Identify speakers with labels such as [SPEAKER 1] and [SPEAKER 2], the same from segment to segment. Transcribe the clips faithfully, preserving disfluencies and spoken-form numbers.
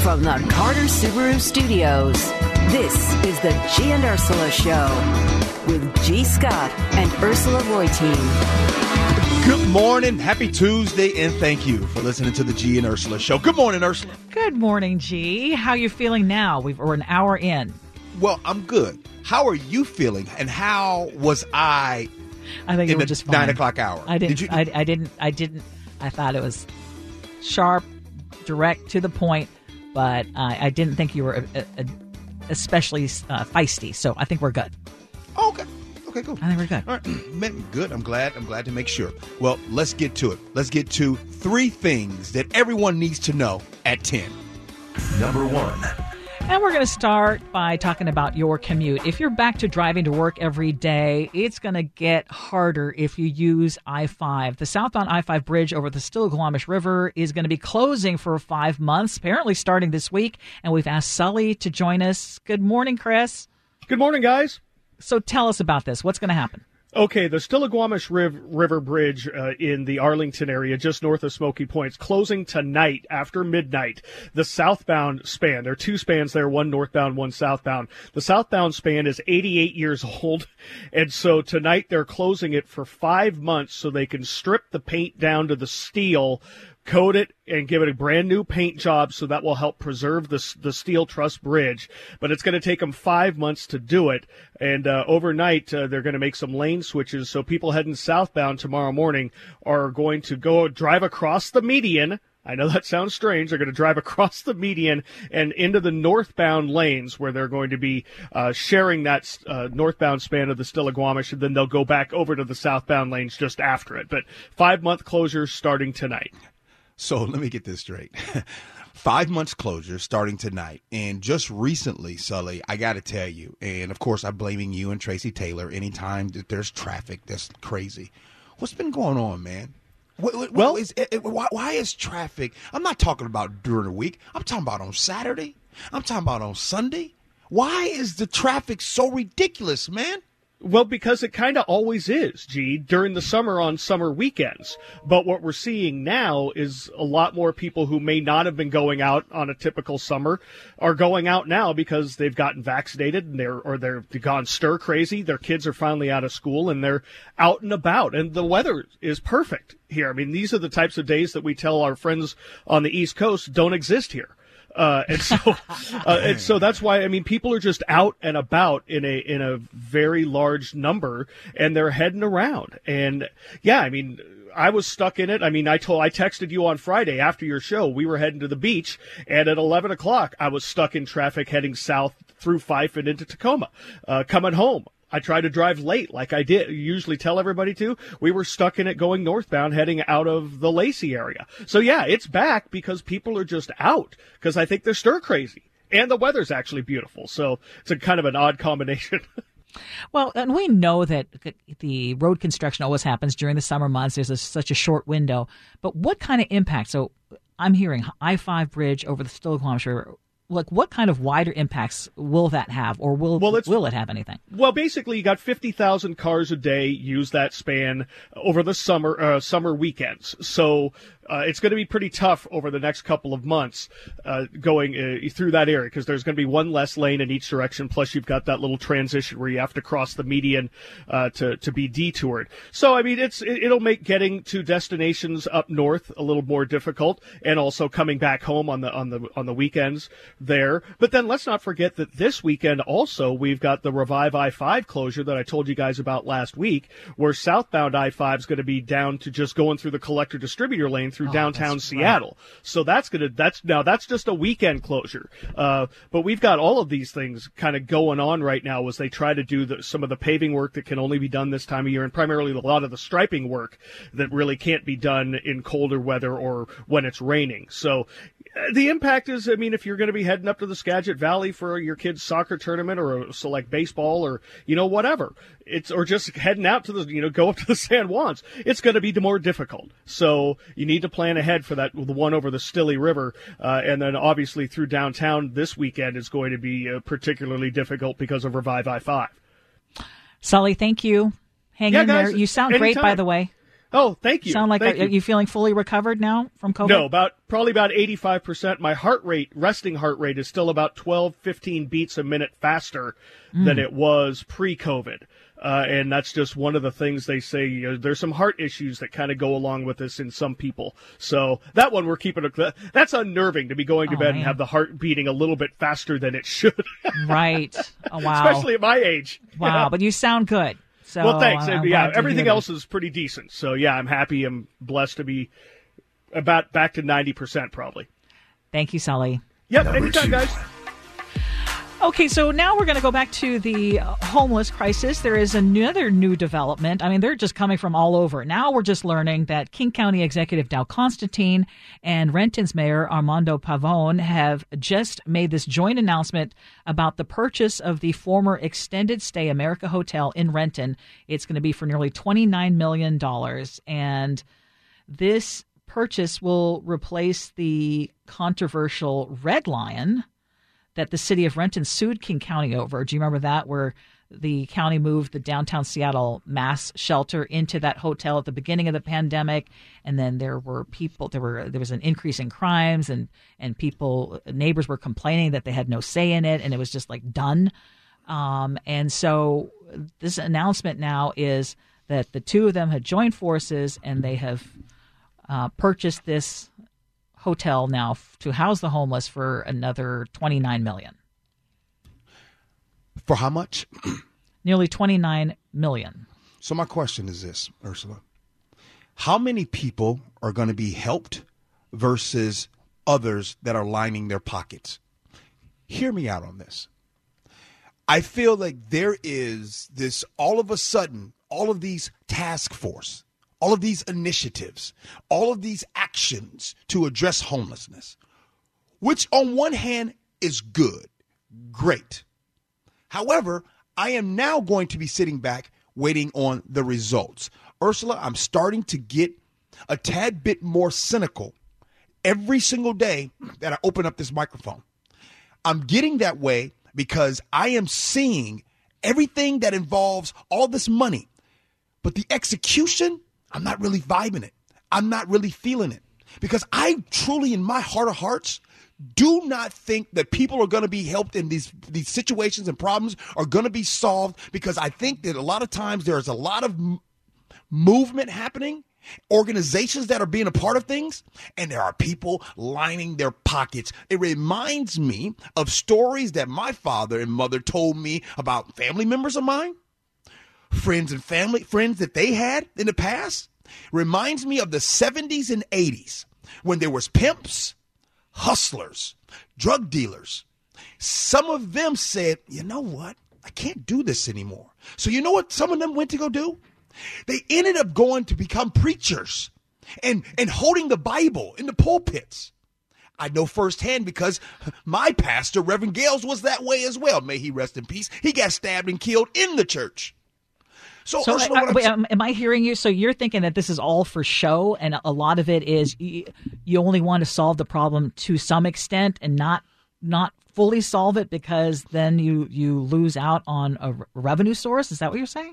[SPEAKER 1] From the Carter Subaru Studios, this is the G and Ursula Show with G. Scott and Ursula Reutin.
[SPEAKER 2] Good morning, happy Tuesday, and thank you for listening to the G and Ursula Show. Good morning, Ursula.
[SPEAKER 3] Good morning, G. How you feeling now? We've, we're an hour in.
[SPEAKER 2] Well, I'm good. How are you feeling, and how was I?
[SPEAKER 3] I think
[SPEAKER 2] in
[SPEAKER 3] it was
[SPEAKER 2] the
[SPEAKER 3] just fine.
[SPEAKER 2] nine o'clock hour.
[SPEAKER 3] I didn't.
[SPEAKER 2] Did you?
[SPEAKER 3] I, I didn't. I didn't. I thought it was sharp, direct, to the point. But uh, I didn't think you were a, a, a especially uh, feisty. So I think we're good.
[SPEAKER 2] Oh, okay. Okay, cool.
[SPEAKER 3] I think we're good.
[SPEAKER 2] All right. Man, good. I'm glad. I'm glad to make sure. Well, let's get to it. Let's get to three things that everyone needs to know at ten.
[SPEAKER 4] Number one.
[SPEAKER 3] And we're going to start by talking about your commute. If you're back to driving to work every day, it's going to get harder if you use I five. The southbound I five bridge over the Stillaguamish River is going to be closing for five months, apparently starting this week. And we've asked Sully to join us. Good morning, Chris.
[SPEAKER 5] Good morning, guys.
[SPEAKER 3] So tell us about this. What's going to happen?
[SPEAKER 5] Okay, the Stillaguamish Riv- River Bridge uh, in the Arlington area, just north of Smoky Point, is closing tonight after midnight. The southbound span, there are two spans there, one northbound, one southbound. The southbound span is eighty-eight years old, and so tonight they're closing it for five months so they can strip the paint down to the steel, coat it, and give it a brand new paint job, so that will help preserve the the steel truss bridge. But it's going to take them five months to do it. And uh, overnight, uh, they're going to make some lane switches. So people heading southbound tomorrow morning are going to go drive across the median. I know that sounds strange. They're going to drive across the median and into the northbound lanes where they're going to be uh, sharing that uh, northbound span of the Stillaguamish, and then they'll go back over to the southbound lanes just after it. But five-month closures starting tonight.
[SPEAKER 2] So let me get this straight. Five months closure starting tonight. And just recently, Sully, I got to tell you, and of course I'm blaming you and Tracy Taylor anytime that there's traffic that's crazy. What's been going on, man? What, what,
[SPEAKER 5] well,
[SPEAKER 2] is, it, it, why, why is traffic? I'm not talking about during the week. I'm talking about on Saturday. I'm talking about on Sunday. Why is the traffic so ridiculous, man?
[SPEAKER 5] Well, because it kind of always is, G, during the summer on summer weekends. But what we're seeing now is a lot more people who may not have been going out on a typical summer are going out now because they've gotten vaccinated and they're or they've gone stir crazy. Their kids are finally out of school and they're out and about. And the weather is perfect here. I mean, these are the types of days that we tell our friends on the East Coast don't exist here. Uh, and so, uh, and so that's why, I mean, people are just out and about in a, in a very large number and they're heading around. And yeah, I mean, I was stuck in it. I mean, I told, I texted you on Friday after your show, we were heading to the beach, and at eleven o'clock, I was stuck in traffic heading south through Fife and into Tacoma, uh, coming home. I tried to drive late like I did usually tell everybody to. We were stuck in it going northbound heading out of the Lacey area. So yeah, it's back because people are just out because I think they're stir crazy and the weather's actually beautiful. So it's a kind of an odd combination.
[SPEAKER 3] Well, and we know that the road construction always happens during the summer months. There's a, such a short window. But what kind of impact? So I'm hearing I five bridge over the Stillaguamish River. Like, what kind of wider impacts will that have, or will
[SPEAKER 5] well,
[SPEAKER 3] will it have anything?
[SPEAKER 5] Well, basically, you got fifty thousand cars a day use that span over the summer uh, summer weekends. So uh, it's going to be pretty tough over the next couple of months uh, going uh, through that area because there's going to be one less lane in each direction. Plus, you've got that little transition where you have to cross the median uh, to to be detoured. So, I mean, it's it, it'll make getting to destinations up north a little more difficult, and also coming back home on the on the on the weekends there. But then let's not forget that this weekend also we've got the Revive I five closure that I told you guys about last week, where southbound I five is going to be down to just going through the collector distributor lane through
[SPEAKER 3] oh,
[SPEAKER 5] downtown Seattle. Right. So that's going to that's now that's just a weekend closure. Uh, but we've got all of these things kind of going on right now as they try to do the, some of the paving work that can only be done this time of year, and primarily a lot of the striping work that really can't be done in colder weather or when it's raining. So the impact is, I mean, if you're going to be heading up to the Skagit Valley for your kid's soccer tournament or a select baseball or, you know, whatever, it's, or just heading out to the, you know, go up to the San Juans, it's going to be more difficult. So you need to plan ahead for that, the one over the Stilly River. Uh, and then obviously through downtown this weekend is going to be uh, particularly difficult because of Revive I five.
[SPEAKER 3] Sully, thank you. Hang
[SPEAKER 5] yeah,
[SPEAKER 3] in
[SPEAKER 5] guys,
[SPEAKER 3] there. You sound
[SPEAKER 5] anytime.
[SPEAKER 3] great, by the way.
[SPEAKER 5] Oh, thank you.
[SPEAKER 3] Sound like
[SPEAKER 5] Thank
[SPEAKER 3] are, are you feeling fully recovered now from COVID?
[SPEAKER 5] No, about probably about eighty-five percent. My heart rate, resting heart rate, is still about twelve, fifteen beats a minute faster mm. than it was pre-COVID. Uh, and that's just one of the things they say. You know, there's some heart issues that kind of go along with this in some people. So that one we're keeping. A, that's unnerving to be going to
[SPEAKER 3] oh,
[SPEAKER 5] bed
[SPEAKER 3] man.
[SPEAKER 5] and have the heart beating a little bit faster than it should.
[SPEAKER 3] Right. Oh, wow.
[SPEAKER 5] Especially at my age.
[SPEAKER 3] Wow.
[SPEAKER 5] Yeah.
[SPEAKER 3] But you sound good. So
[SPEAKER 5] well, thanks.
[SPEAKER 3] I'm
[SPEAKER 5] yeah,
[SPEAKER 3] glad
[SPEAKER 5] everything
[SPEAKER 3] to
[SPEAKER 5] else is pretty decent. So yeah, I'm happy. I'm blessed to be about back to ninety percent probably.
[SPEAKER 3] Thank you, Sully.
[SPEAKER 5] Yep.
[SPEAKER 4] Number
[SPEAKER 5] Anytime,
[SPEAKER 4] two.
[SPEAKER 5] guys.
[SPEAKER 3] Okay, so now we're going to go back to the homeless crisis. There is another new development. I mean, they're just coming from all over. Now we're just learning that King County Executive Dow Constantine and Renton's Mayor Armando Pavone have just made this joint announcement about the purchase of the former Extended Stay America Hotel in Renton. It's going to be for nearly twenty-nine million dollars, and this purchase will replace the controversial Red Lion that the city of Renton sued King County over. Do you remember that, where the county moved the downtown Seattle mass shelter into that hotel at the beginning of the pandemic, and then there were people, there were there was an increase in crimes, and and people, neighbors were complaining that they had no say in it, and it was just like done. Um, and so this announcement now is that the two of them had joined forces, and they have uh, purchased this hotel now f- to house the homeless for another twenty-nine million dollars.
[SPEAKER 2] For how much?
[SPEAKER 3] Nearly twenty-nine million dollars.
[SPEAKER 2] So my question is this, Ursula. How many people are going to be helped versus others that are lining their pockets? Hear me out on this. I feel like there is this, all of a sudden, all of these task force, all of these initiatives, all of these actions to address homelessness, which on one hand is good, great. However, I am now going to be sitting back waiting on the results. Ursula, I'm starting to get a tad bit more cynical every single day that I open up this microphone. I'm getting that way because I am seeing everything that involves all this money, but the execution, I'm not really vibing it. I'm not really feeling it, because I truly, in my heart of hearts, do not think that people are going to be helped in these these situations, and problems are going to be solved, because I think that a lot of times there's a lot of m- movement happening, organizations that are being a part of things, and there are people lining their pockets. It reminds me of stories that my father and mother told me about family members of mine, friends and family, friends that they had in the past. Reminds me of the seventies and eighties when there was pimps, hustlers, drug dealers. Some of them said, you know what? I can't do this anymore. So you know what some of them went to go do? They ended up going to become preachers and, and holding the Bible in the pulpits. I know firsthand because my pastor, Reverend Gales, was that way as well. May he rest in peace. He got stabbed and killed in the church. So,
[SPEAKER 3] so
[SPEAKER 2] Ursula,
[SPEAKER 3] I, I, wait, am I hearing you? So you're thinking that this is all for show, and a lot of it is you, you only want to solve the problem to some extent and not not fully solve it, because then you, you lose out on a revenue source? Is that what you're saying?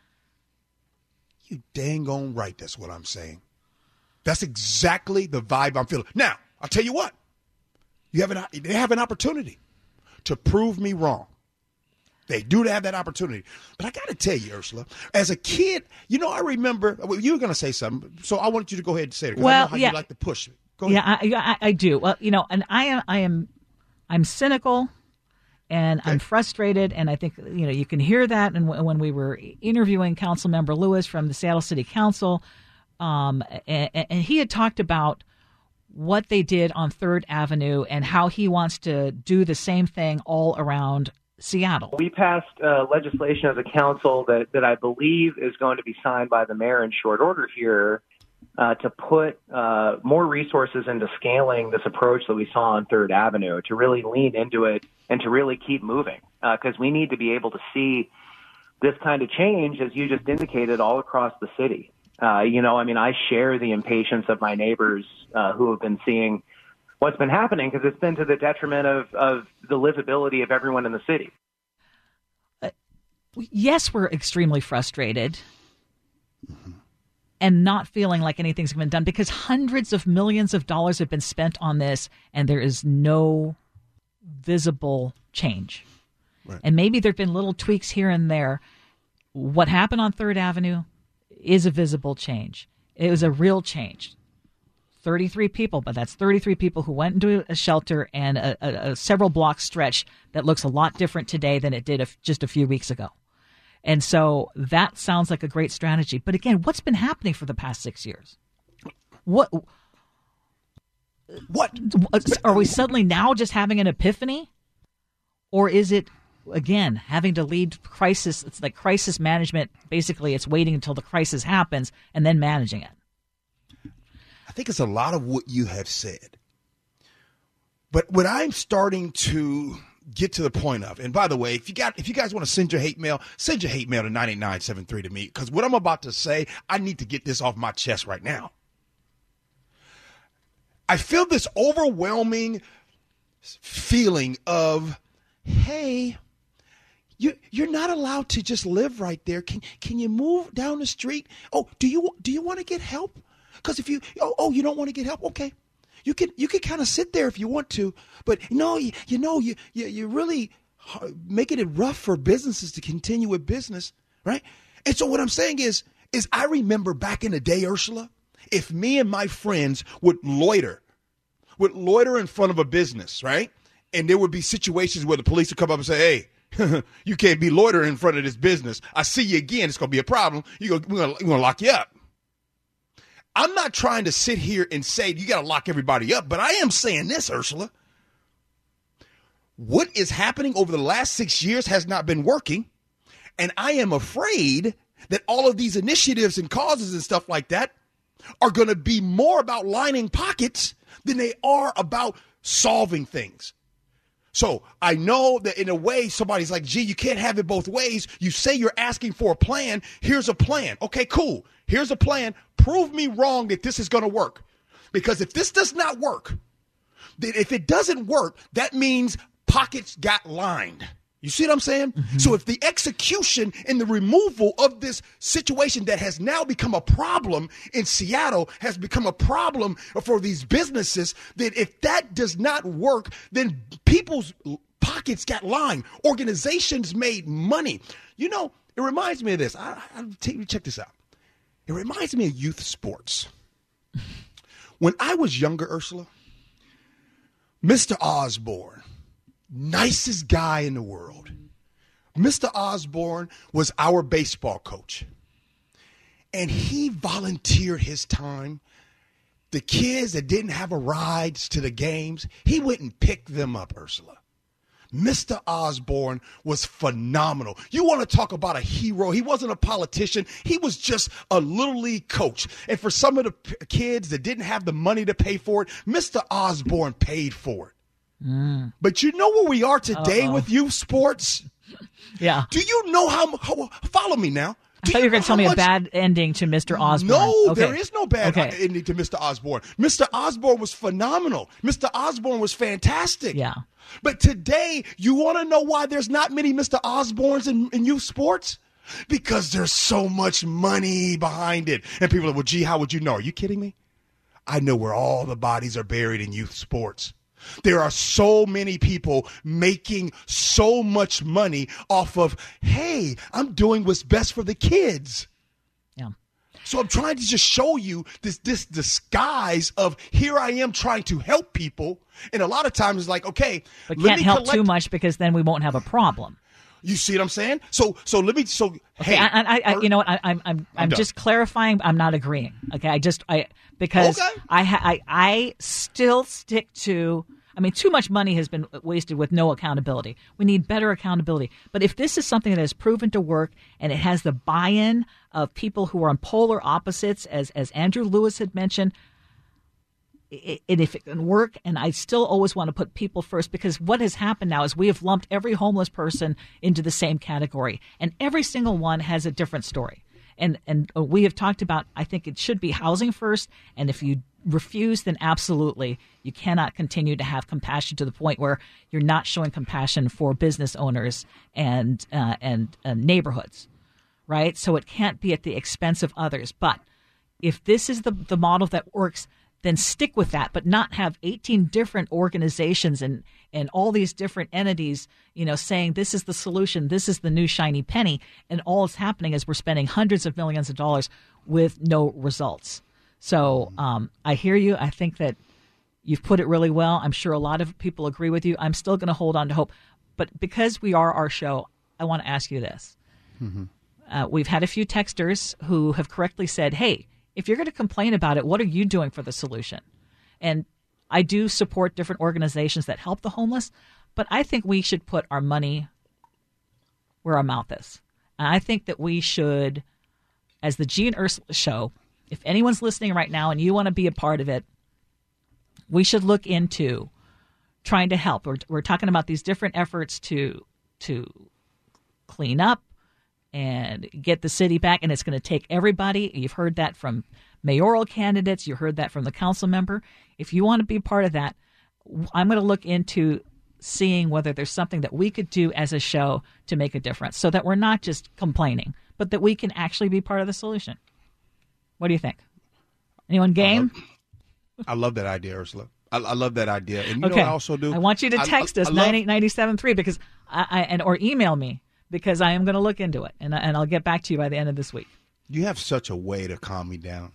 [SPEAKER 2] You dang on right. That's what I'm saying. That's exactly the vibe I'm feeling. Now, I'll tell you what. You have an, they have an opportunity to prove me wrong. They do have that opportunity. But I got to tell you, Ursula, as a kid, you know, I remember, well, you were going to say something, so I want you to go ahead and say it, because
[SPEAKER 3] well,
[SPEAKER 2] I know how
[SPEAKER 3] yeah.
[SPEAKER 2] you like to push me. Go
[SPEAKER 3] yeah,
[SPEAKER 2] ahead.
[SPEAKER 3] I, I, I do. Well, you know, and I am, I am, I'm cynical, and okay. I'm frustrated, and I think, you know, you can hear that. And w- when we were interviewing Councilmember Lewis from the Seattle City Council, um, and, and he had talked about what they did on Third Avenue and how he wants to do the same thing all around Seattle.
[SPEAKER 6] We passed uh, legislation as a council that, that I believe is going to be signed by the mayor in short order here uh, to put uh, more resources into scaling this approach that we saw on Third Avenue, to really lean into it and to really keep moving, because uh, we need to be able to see this kind of change, as you just indicated, all across the city. Uh, you know, I mean, I share the impatience of my neighbors uh, who have been seeing what's been happening, because it's been to the detriment of, of the livability of everyone in the city.
[SPEAKER 3] Uh, yes, we're extremely frustrated.
[SPEAKER 2] Mm-hmm.
[SPEAKER 3] and not feeling like anything's been done because hundreds of millions of dollars have been spent on this and there is no visible change. Right. And maybe there have been little tweaks here and there. What happened on Third Avenue is a visible change. It was a real change. thirty-three people, but that's thirty-three people who went into a shelter and a, a, a several block stretch that looks a lot different today than it did a, just a few weeks ago. And so that sounds like a great strategy. But again, what's been happening for the past six years? What?
[SPEAKER 2] What?
[SPEAKER 3] Are we suddenly now just having an epiphany? Or is it, again, having to lead crisis? It's like crisis management. Basically, it's waiting until the crisis happens and then managing it.
[SPEAKER 2] I think it's a lot of what you have said. But what I'm starting to get to the point of, and by the way, if you got, if you guys want to send your hate mail, send your hate mail to nine eight nine seven three to me, because what I'm about to say, I need to get this off my chest right now. I feel this overwhelming feeling of, hey, you you're not allowed to just live right there. Can can you move down the street? Oh, do you do you want to get help? Because if you oh, oh you don't want to get help, okay. You can you can kind of sit there if you want to, but no, you, you know you you you're really making it rough for businesses to continue with business, right? And so what I'm saying is is I remember back in the day, Ursula, if me and my friends would loiter, would loiter in front of a business, right, and there would be situations where the police would come up and say, hey, you can't be loitering in front of this business. I see you again, it's gonna be a problem. You go, we're gonna, we're gonna lock you up. I'm not trying to sit here and say you got to lock everybody up, but I am saying this, Ursula. What is happening over the last six years has not been working, and I am afraid that all of these initiatives and causes and stuff like that are going to be more about lining pockets than they are about solving things. So I know that in a way somebody's like, gee, you can't have it both ways. You say you're asking for a plan. Here's a plan. Okay, cool. Here's a plan. Prove me wrong that this is going to work. Because if this does not work, then if it doesn't work, that means pockets got lined. You see what I'm saying? Mm-hmm. So if the execution and the removal of this situation that has now become a problem in Seattle has become a problem for these businesses, then if that does not work, then people's pockets got lined. Organizations made money. You know, it reminds me of this. I, I, take, check this out. It reminds me of youth sports. When I was younger, Ursula, Mister Osborne, nicest guy in the world. Mister Osborne was our baseball coach. And he volunteered his time. The kids that didn't have a rides to the games, he went and picked them up, Ursula. Mister Osborne was phenomenal. You want to talk about a hero. He wasn't a politician. He was just a little league coach. And for some of the p- kids that didn't have the money to pay for it, Mister Osborne paid for it. Mm. But you know where we are today Uh-oh. with youth sports?
[SPEAKER 3] Yeah.
[SPEAKER 2] Do you know how, how follow me now?
[SPEAKER 3] I thought you were going to tell me much, a bad ending to Mister Osborne.
[SPEAKER 2] No,
[SPEAKER 3] okay.
[SPEAKER 2] there is no bad
[SPEAKER 3] okay.
[SPEAKER 2] ending to Mister Osborne. Mister Osborne was phenomenal. Mister Osborne was fantastic.
[SPEAKER 3] Yeah.
[SPEAKER 2] But today, you want to know why there's not many Mister Osbornes in, in youth sports? Because there's so much money behind it. And people are like, well, gee, how would you know? Are you kidding me? I know where all the bodies are buried in youth sports. There are so many people making so much money off of, hey, I'm doing what's best for the kids.
[SPEAKER 3] Yeah.
[SPEAKER 2] So I'm trying to just show you this this disguise of here I am trying to help people. And a lot of times it's like, okay,
[SPEAKER 3] but
[SPEAKER 2] let
[SPEAKER 3] can't
[SPEAKER 2] me
[SPEAKER 3] help
[SPEAKER 2] collect-
[SPEAKER 3] too much because then we won't have a problem.
[SPEAKER 2] You see what I'm saying? So so let me so
[SPEAKER 3] okay,
[SPEAKER 2] hey,
[SPEAKER 3] I, I, I you know what? I, I'm I'm I'm, I'm just clarifying. I'm not agreeing. Okay, I just I because
[SPEAKER 2] okay.
[SPEAKER 3] I, ha, I I still stick to. I mean, too much money has been wasted with no accountability. We need better accountability. But if this is something that has proven to work and it has the buy-in of people who are on polar opposites, as as Andrew Lewis had mentioned, it, and if it can work, and I still always want to put people first, because what has happened now is we have lumped every homeless person into the same category, and every single one has a different story. And and we have talked about, I think it should be housing first, and if you refuse, then absolutely you cannot continue to have compassion to the point where you're not showing compassion for business owners and uh, and uh, neighborhoods, right? So it can't be at the expense of others. But if this is the, the model that works, then stick with that, but not have eighteen different organizations and, and all these different entities, you know, saying this is the solution, this is the new shiny penny, and all that's happening is we're spending hundreds of millions of dollars with no results. So um, I hear you. I think that you've put it really well. I'm sure a lot of people agree with you. I'm still going to hold on to hope. But because we are our show, I want to ask you this. Mm-hmm. Uh, we've had a few texters who have correctly said, hey, if you're going to complain about it, what are you doing for the solution? And I do support different organizations that help the homeless, but I think we should put our money where our mouth is. And I think that we should, as the G and Ursula show, if anyone's listening right now and you want to be a part of it, we should look into trying to help. We're, we're talking about these different efforts to to clean up and get the city back, and it's going to take everybody. You've heard that from mayoral candidates. You heard that from the council member. If you want to be a part of that, I'm going to look into seeing whether there's something that we could do as a show to make a difference so that we're not just complaining, but that we can actually be part of the solution. What do you think? Anyone game?
[SPEAKER 2] I love, I love that idea, Ursula. I, I love that idea. And you
[SPEAKER 3] okay.
[SPEAKER 2] know what I also do?
[SPEAKER 3] I want you to text
[SPEAKER 2] I, I,
[SPEAKER 3] us
[SPEAKER 2] I love,
[SPEAKER 3] nine eight nine seven three because I, I and or email me because I am going to look into it and and I'll get back to you by the end of this week.
[SPEAKER 2] You have such a way to calm me down.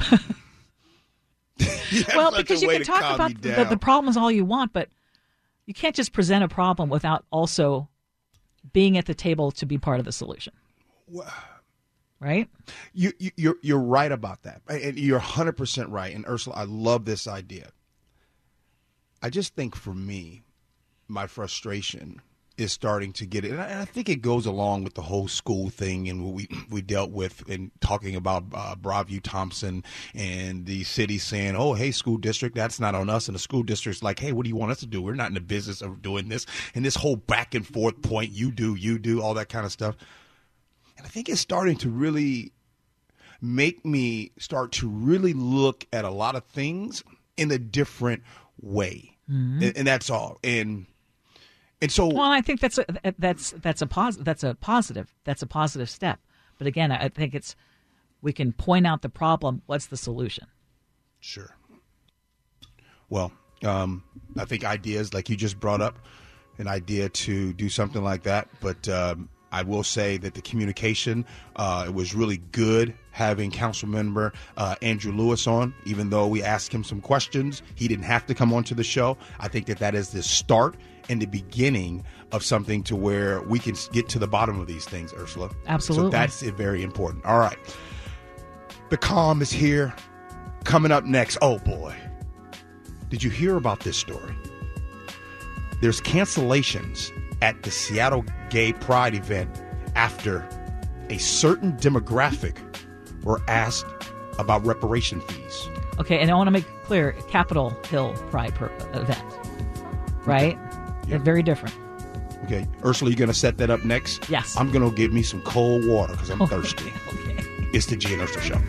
[SPEAKER 3] Well, because you can talk about the, the problems all you want, but you can't just present a problem without also being at the table to be part of the solution.
[SPEAKER 2] Well,
[SPEAKER 3] right?
[SPEAKER 2] You, you you're you're right about that, and you're one hundred percent right. And Ursula, I love this idea. I just think for me, my frustration is starting to get it, and I, and I think it goes along with the whole school thing and what we we dealt with in talking about uh, Broadview Thompson and the city saying, "Oh, hey, school district, that's not on us," and the school district's like, "Hey, what do you want us to do? We're not in the business of doing this." And this whole back and forth point, you do, you do, all that kind of stuff. And I think it's starting to really make me start to really look at a lot of things in a different way, mm-hmm. and, and that's all. And And so,
[SPEAKER 3] well, I think that's a, that's that's a pos- that's a positive that's a positive step. But again, I think it's we can point out the problem. What's the solution?
[SPEAKER 2] Sure. Well, um, I think ideas like you just brought up, an idea to do something like that. But um, I will say that the communication, uh, it was really good having Council Member uh, Andrew Lewis on. Even though we asked him some questions, he didn't have to come onto the show. I think that that is the start and the beginning of something to where we can get to the bottom of these things, Ursula.
[SPEAKER 3] Absolutely.
[SPEAKER 2] So that's it, very important. All right. The calm is here. Coming up next. Oh, boy. Did you hear about this story? There's cancellations at the Seattle Gay Pride event after a certain demographic were asked about reparation fees.
[SPEAKER 3] Okay, and I want to make clear, Capitol Hill Pride per- event, right?
[SPEAKER 2] Okay.
[SPEAKER 3] They're very different.
[SPEAKER 2] Okay. Ursula, you going to set that up next?
[SPEAKER 3] Yes.
[SPEAKER 2] I'm going to get me some cold water because I'm
[SPEAKER 3] oh,
[SPEAKER 2] thirsty.
[SPEAKER 3] Okay.
[SPEAKER 2] It's the G and Ursula Show.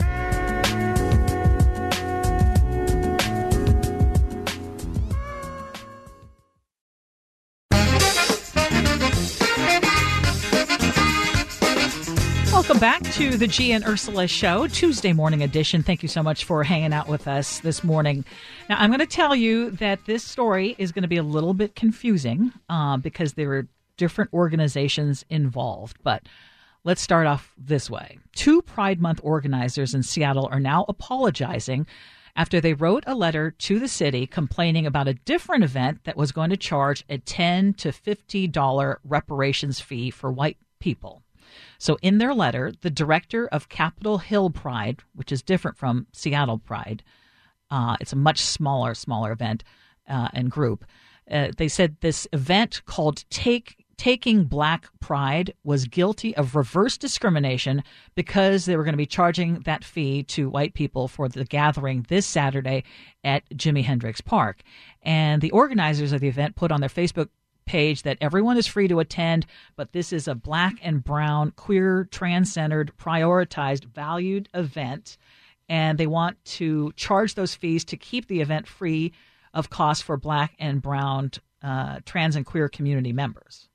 [SPEAKER 3] Welcome back to the G and Ursula Show, Tuesday morning edition. Thank you so much for hanging out with us this morning. Now, I'm going to tell you that this story is going to be a little bit confusing uh, because there are different organizations involved. But let's start off this way. Two Pride Month organizers in Seattle are now apologizing after they wrote a letter to the city complaining about a different event that was going to charge a ten to fifty dollars reparations fee for white people. So in their letter, the director of Capitol Hill Pride, which is different from Seattle Pride, uh, it's a much smaller, smaller event uh, and group. Uh, they said this event called Take Taking Black Pride was guilty of reverse discrimination because they were going to be charging that fee to white people for the gathering this Saturday at Jimi Hendrix Park. And the organizers of the event put on their Facebook page that everyone is free to attend, but this is a black and brown, queer, trans-centered, prioritized, valued event, and they want to charge those fees to keep the event free of cost for black and brown, uh, trans and queer community members.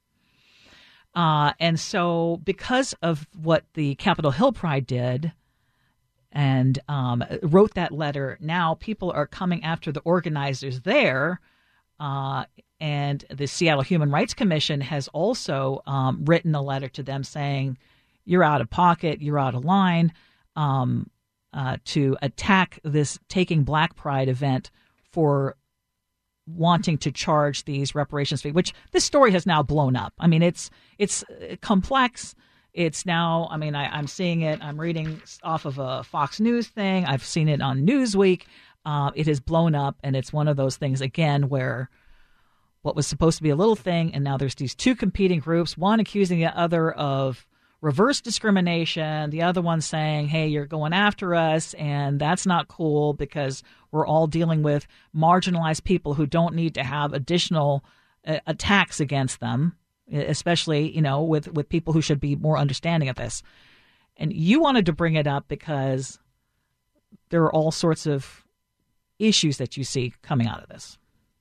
[SPEAKER 3] Uh, and so because of what the Capitol Hill Pride did, and um, wrote that letter. Now people are coming after the organizers there, uh, and the Seattle Human Rights Commission has also um, written a letter to them saying, you're out of pocket, you're out of line, um, uh, to attack this Taking Black Pride event for wanting to charge these reparations fee, which this story has now blown up. I mean, it's it's complex. It's now, I mean, I, I'm seeing it. I'm reading off of a Fox News thing. I've seen it on Newsweek. Uh, it has blown up, and it's one of those things, again, where what was supposed to be a little thing, and now there's these two competing groups, one accusing the other of reverse discrimination, the other one saying, hey, you're going after us, and that's not cool because we're all dealing with marginalized people who don't need to have additional uh, attacks against them, especially, you know, with, with people who should be more understanding of this. And you wanted to bring it up because there are all sorts of issues that you see coming out of this.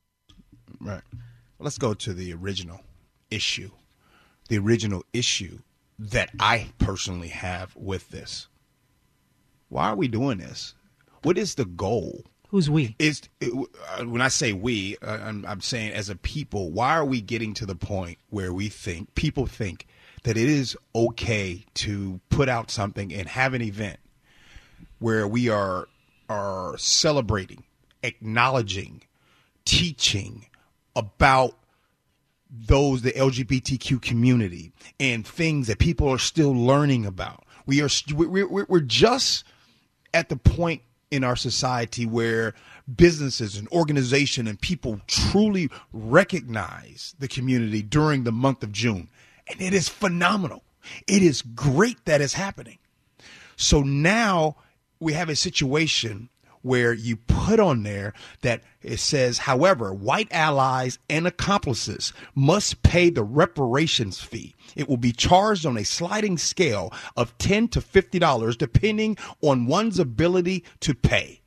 [SPEAKER 2] Right. Well, let's go to the original issue. The original issue that I personally have with this. Why are we doing this? What is the goal?
[SPEAKER 3] Who's we?
[SPEAKER 2] Is it, uh, when I say we, uh, I'm, I'm saying as a people, why are we getting to the point where we think, people think that it is okay to put out something and have an event where we are are celebrating, acknowledging, teaching about those, the L G B T Q community, and things that people are still learning about. We are we're, we're just at the point in our society where businesses and organizations and people truly recognize the community during the month of June. And it is phenomenal. It is great that is happening. So now we have a situation where you put on there that it says, however, white allies and accomplices must pay the reparations fee. It will be charged on a sliding scale of ten to fifty dollars, depending on one's ability to pay.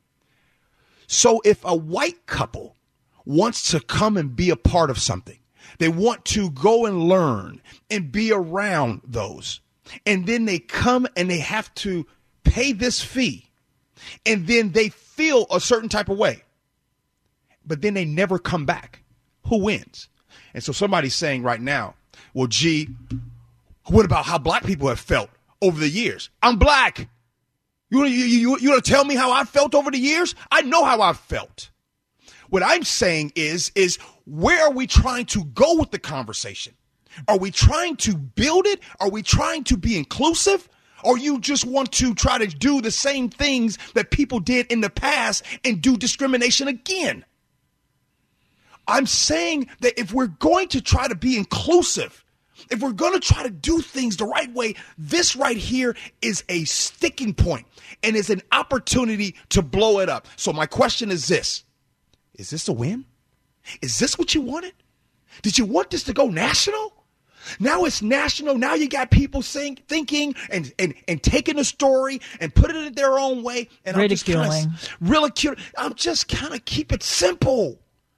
[SPEAKER 2] So if a white couple wants to come and be a part of something, they want to go and learn and be around those, and then they come and they have to pay this fee, and then they feel a certain type of way, but then they never come back. Who wins? And so somebody's saying right now, well, gee, what about how black people have felt over the years? I'm black. You, you, you, you want to tell me how I felt over the years? I know how I felt. What I'm saying is, is where are we trying to go with the conversation? Are we trying to build it? Are we trying to be inclusive? Or you just want to try to do the same things that people did in the past and do discrimination again? I'm saying that if we're going to try to be inclusive, if we're going to try to do things the right way, this right here is a sticking point and is an opportunity to blow it up. So my question is this. Is this a win? Is this what you wanted? Did you want this to go national? Now it's national. Now you got people saying, thinking and, and, and taking a story and putting it in their own way. And
[SPEAKER 3] ridiculing.
[SPEAKER 2] I'm just kind of ridicule. I'm just kind of keep it simple.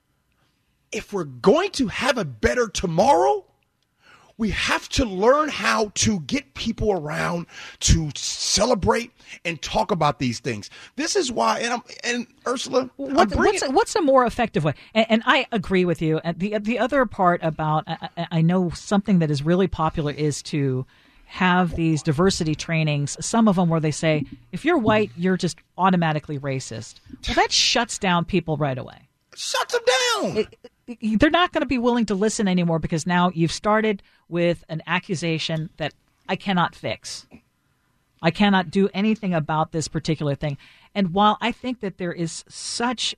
[SPEAKER 2] If we're going to have a better tomorrow, we have to learn how to get people around to celebrate and talk about these things. This is why, and, I'm, and Ursula,
[SPEAKER 3] what, what's, a, what's a more effective way? And, and I agree with you. And the the other part about, I, I know something that is really popular is to have these diversity trainings, some of them where they say, if you're white, you're just automatically racist. Well, that shuts down people right away.
[SPEAKER 2] Shuts them down.
[SPEAKER 3] It, they're not going to be willing to listen anymore because now you've started with an accusation that I cannot fix. I cannot do anything about this particular thing. And while I think that there is such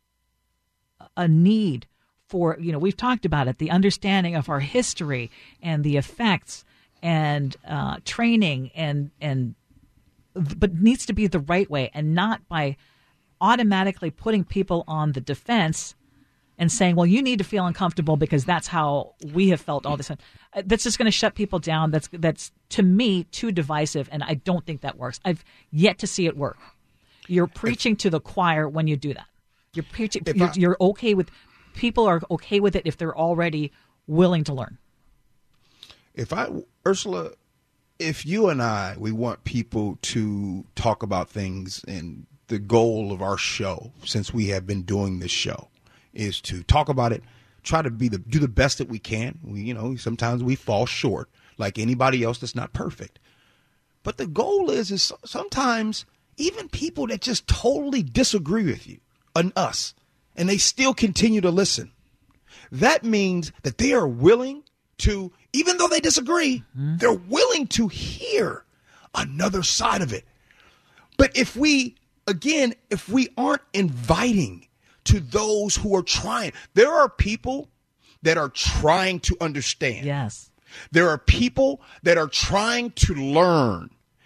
[SPEAKER 3] a need for, you know, we've talked about it, the understanding of our history and the effects and uh, training and, and, but needs to be the right way and not by automatically putting people on the defense and saying, well, you need to feel uncomfortable because that's how we have felt all this time. That's just going to shut people down. That's, that's to me, too divisive, and I don't think that works. I've yet to see it work. You're preaching to the choir when you do that. You're preaching. You're, I, you're okay with, people are okay with it if they're already willing to learn.
[SPEAKER 2] If I, Ursula, if you and I, we want people to talk about things, and the goal of our show, since we have been doing this show, is to talk about it, try to be the do the best that we can. We, you know, sometimes we fall short, like anybody else that's not perfect. But the goal is, is sometimes even people that just totally disagree with you and us, and they still continue to listen. That means that they are willing to, even though they disagree, mm-hmm. they're willing to hear another side of it. But if we, again, if we aren't inviting to those who are trying, there are people that are trying to understand.
[SPEAKER 3] Yes.
[SPEAKER 2] There are people that are trying to learn.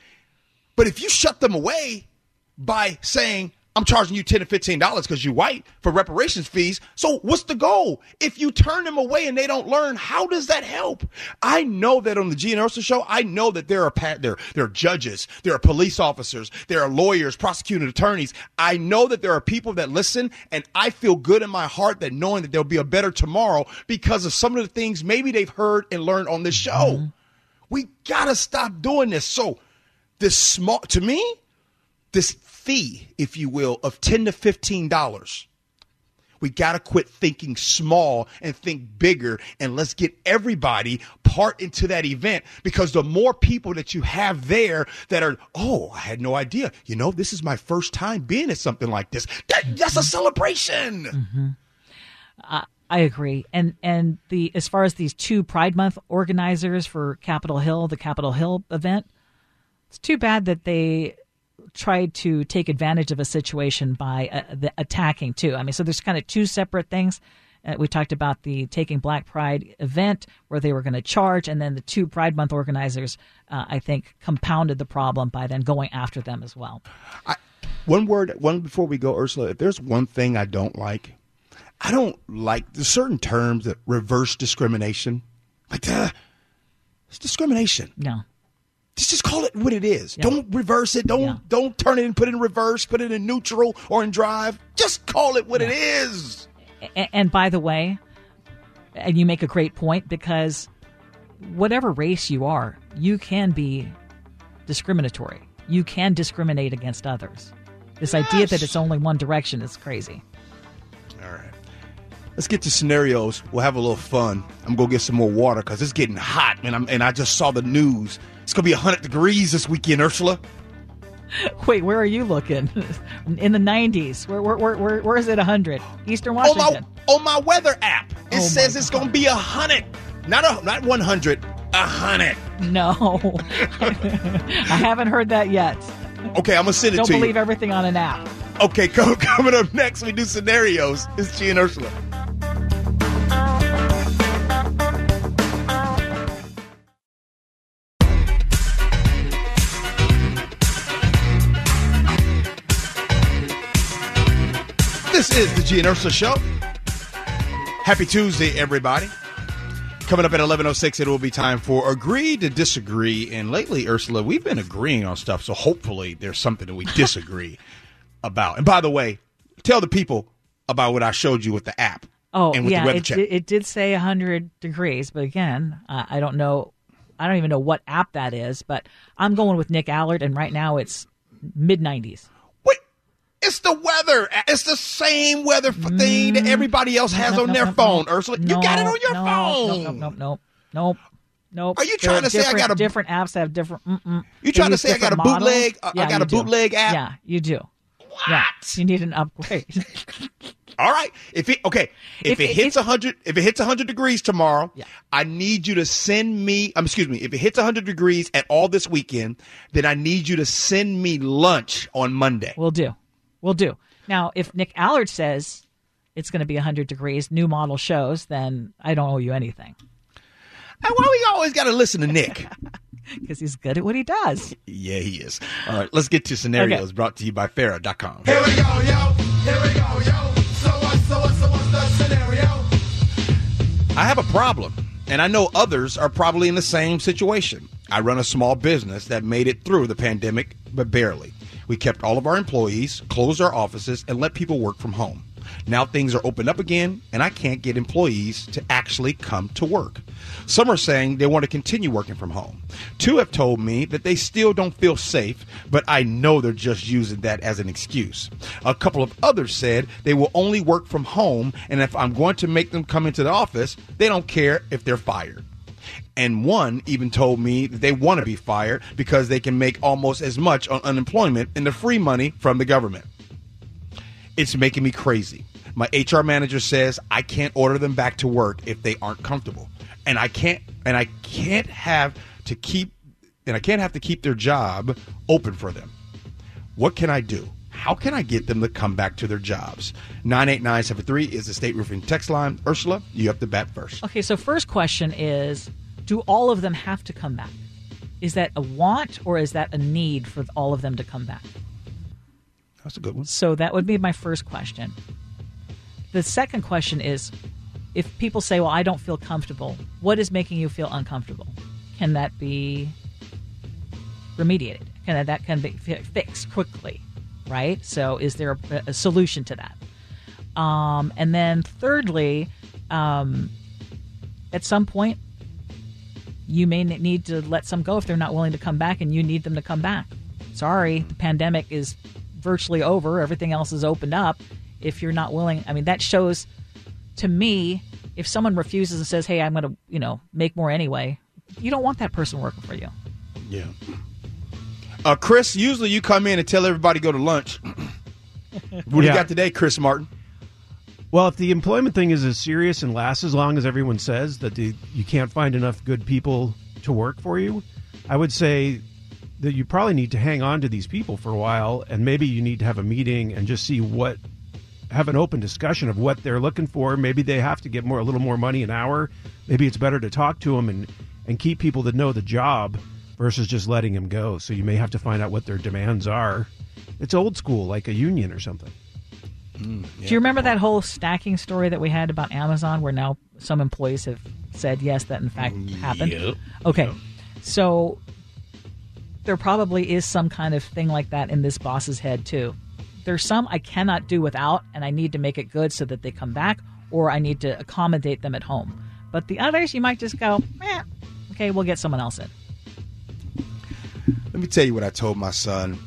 [SPEAKER 2] But if you shut them away by saying, I'm charging you ten to fifteen dollars because you're white for reparations fees. So what's the goal? If you turn them away and they don't learn, how does that help? I know that on the G and Ursula show, I know that there are there, there are judges, there are police officers, there are lawyers, prosecuting attorneys. I know that there are people that listen, and I feel good in my heart that knowing that there'll be a better tomorrow because of some of the things maybe they've heard and learned on this show. Mm-hmm. We gotta stop doing this. So this small, to me, this fee, if you will, of ten to fifteen dollars. We got to quit thinking small and think bigger, and let's get everybody part into that event, because the more people that you have there that are, oh, I had no idea. You know, this is my first time being at something like this. That, that's a celebration.
[SPEAKER 3] Mm-hmm. Uh, I agree. And and the as far as these two Pride Month organizers for Capitol Hill, the Capitol Hill event, it's too bad that they tried to take advantage of a situation by uh, the attacking too. I mean, so there's kind of two separate things. Uh, we talked about the Taking Black Pride event where they were going to charge, and then the two Pride Month organizers, uh, I think, compounded the problem by then going after them as well.
[SPEAKER 2] I, one word, one before we go, Ursula, if there's one thing I don't like, I don't like the certain terms that reverse discrimination. Like, uh, it's discrimination.
[SPEAKER 3] No.
[SPEAKER 2] Just, just call it what it is.
[SPEAKER 3] Yeah.
[SPEAKER 2] Don't reverse it. Don't
[SPEAKER 3] yeah.
[SPEAKER 2] don't turn it and put it in reverse, put it in neutral or in drive. Just call it what
[SPEAKER 3] yeah.
[SPEAKER 2] it is.
[SPEAKER 3] And, and by the way, and you make a great point, because whatever race you are, you can be discriminatory. You can discriminate against others. This yes. idea that it's only one direction is crazy.
[SPEAKER 2] All right. Let's get to scenarios. We'll have a little fun. I'm going to get some more water because it's getting hot, man. I'm, and I just saw the news. It's going to be one hundred degrees this weekend, Ursula.
[SPEAKER 3] Wait, where are you looking? In the nineties. Where where where, where, where is it one hundred? Eastern Washington.
[SPEAKER 2] On my, on my weather app, it
[SPEAKER 3] oh
[SPEAKER 2] says it's going to be one hundred. Not a, not one hundred, one hundred.
[SPEAKER 3] No. I haven't heard that yet.
[SPEAKER 2] Okay, I'm going to send it
[SPEAKER 3] Don't
[SPEAKER 2] to you.
[SPEAKER 3] Don't believe everything on an app.
[SPEAKER 2] Okay, co- coming up next, we do scenarios. It's G and Ursula. This is the G and Ursula Show. Happy Tuesday, everybody. Coming up at eleven oh six, it will be time for Agree to Disagree. And lately, Ursula, we've been agreeing on stuff, so hopefully there's something that we disagree about. And by the way, tell the people about what I showed you with the app.
[SPEAKER 3] Oh,
[SPEAKER 2] and with
[SPEAKER 3] yeah,
[SPEAKER 2] the weather
[SPEAKER 3] it,
[SPEAKER 2] check.
[SPEAKER 3] Did, it did say one hundred degrees, but again, uh, I don't know. I don't even know what app that is, but I'm going with Nick Allard, and right now it's mid nineties.
[SPEAKER 2] Wait, it's the weather. It's the same weather thing that everybody else has
[SPEAKER 3] nope,
[SPEAKER 2] on
[SPEAKER 3] nope,
[SPEAKER 2] their
[SPEAKER 3] nope,
[SPEAKER 2] phone,
[SPEAKER 3] nope.
[SPEAKER 2] Ursula.
[SPEAKER 3] No,
[SPEAKER 2] you got it on your
[SPEAKER 3] no,
[SPEAKER 2] phone.
[SPEAKER 3] Nope, nope, nope, nope, nope.
[SPEAKER 2] Are you trying to say I got a
[SPEAKER 3] different apps that have different? Mm-mm.
[SPEAKER 2] You trying to
[SPEAKER 3] use
[SPEAKER 2] say I got a
[SPEAKER 3] different
[SPEAKER 2] bootleg?
[SPEAKER 3] models?
[SPEAKER 2] I
[SPEAKER 3] Yeah,
[SPEAKER 2] got a
[SPEAKER 3] you do.
[SPEAKER 2] bootleg app.
[SPEAKER 3] Yeah, you do.
[SPEAKER 2] What?
[SPEAKER 3] Yeah, you need an upgrade.
[SPEAKER 2] All right. If it okay, if,
[SPEAKER 3] If
[SPEAKER 2] it
[SPEAKER 3] it-
[SPEAKER 2] hits
[SPEAKER 3] if-
[SPEAKER 2] a hundred, if it hits a hundred degrees tomorrow,
[SPEAKER 3] Yeah.
[SPEAKER 2] I need you to send me. Um, excuse me. If it hits a hundred degrees at all this weekend, then I need you to send me lunch on Monday.
[SPEAKER 3] We'll do. We'll do. Now, if Nick Allard says it's going to be one hundred degrees, new model shows, then I don't owe you anything
[SPEAKER 2] And why we always got to listen to Nick?
[SPEAKER 3] because he's good at what he does.
[SPEAKER 2] Yeah, he is. All right. Let's get to scenarios.
[SPEAKER 3] Okay.
[SPEAKER 2] Brought to you by Farrah dot com.
[SPEAKER 7] Here we go, yo. Here we go, yo. So what, so what, so what's the scenario?
[SPEAKER 2] I have a problem, and I know others are probably in the same situation. I run a small business that made it through the pandemic, but barely. We kept all of our employees, closed our offices, and let people work from home. Now things are opened up again, and I can't get employees to actually come to work. Some are saying they want to continue working from home. Two have told me that they still don't feel safe, but I know they're just using that as an excuse. A couple of others said they will only work from home, and if I'm going to make them come into the office, they don't care if they're fired. And one even told me that they want to be fired because they can make almost as much on unemployment and the free money from the government. It's making me crazy. My H R manager says I can't order them back to work if they aren't comfortable. And I can't and I can't have to keep and I can't have to keep their job open for them. What can I do? How can I get them to come back to their jobs? nine eight nine seven three is the State Roofing text line. Ursula, you have to bat first.
[SPEAKER 3] Okay, so first question is, do all of them have to come back? Is that a want or is that a need for all of them to come back?
[SPEAKER 2] That's a good one.
[SPEAKER 3] So that would be my first question. The second question is, if people say, well, I don't feel comfortable, what is making you feel uncomfortable? Can that be remediated? Can that, that can be fixed quickly, right? So is there a, a solution to that? Um, and then thirdly, um, at some point, you may need to let some go if they're not willing to come back and you need them to come back. Sorry, the pandemic is virtually over. Everything else is opened up. If you're not willing, I mean, that shows to me, if someone refuses and says, hey, I'm going to, you know, make more anyway, you don't want that person working for you.
[SPEAKER 2] Yeah. Uh, Chris, usually you come in and tell everybody to go to lunch. What do
[SPEAKER 8] Yeah.
[SPEAKER 2] you got today, Chris Martin?
[SPEAKER 8] Well, if the employment thing is as serious and lasts as long as everyone says, that the, you can't find enough good people to work for you, I would say that you probably need to hang on to these people for a while, and maybe you need to have a meeting and just see what, have an open discussion of what they're looking for. Maybe they have to get more, a little more money an hour. Maybe it's better to talk to them and, and keep people that know the job versus just letting them go. So you may have to find out what their demands are. It's old school, like a union or something.
[SPEAKER 2] Mm, yeah.
[SPEAKER 3] Do you remember that whole stacking story that we had about Amazon where now some employees have said, yes, that in fact happened?
[SPEAKER 2] Yep.
[SPEAKER 3] Okay.
[SPEAKER 2] Yep.
[SPEAKER 3] So there probably is some kind of thing like that in this boss's head, too. There's some I cannot do without, and I need to make it good so that they come back, or I need to accommodate them at home. But the others, you might just go, eh, okay, we'll get someone else in.
[SPEAKER 2] Let me tell you what I told my son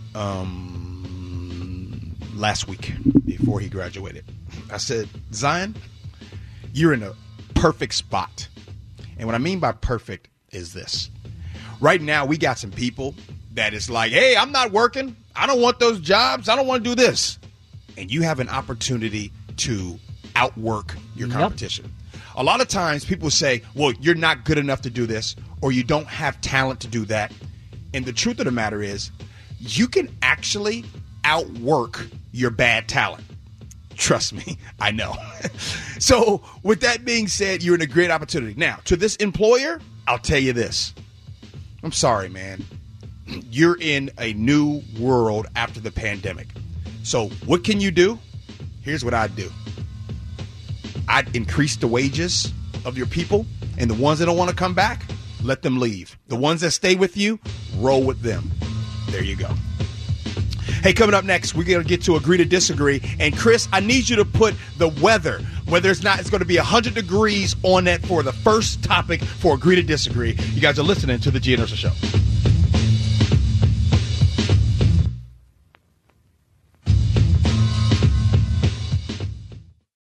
[SPEAKER 2] um, last week before he graduated. I said, Zion, you're in a perfect spot. And what I mean by perfect is this. Right now, we got some people that is like, hey, I'm not working. I don't want those jobs. I don't want to do this. And you have an opportunity to outwork your
[SPEAKER 3] Yep.
[SPEAKER 2] competition. A lot of times people say, well, you're not good enough to do this, or you don't have talent to do that. And the truth of the matter is, you can actually outwork your bad talent. Trust me, I know. So with that being said, you're in a great opportunity. Now, to this employer, I'll tell you this. I'm sorry, man. You're in a new world after the pandemic. So what can you do? Here's what I'd do. I'd increase the wages of your people, and the ones that don't want to come back, let them leave. The ones that stay with you, roll with them. There you go. Hey, coming up next, we're going to get to agree to disagree. And Chris, I need you to put the weather, whether it's not, it's going to be one hundred degrees on that for the first topic for agree to disagree. You guys are listening to the G N. Ursula Show.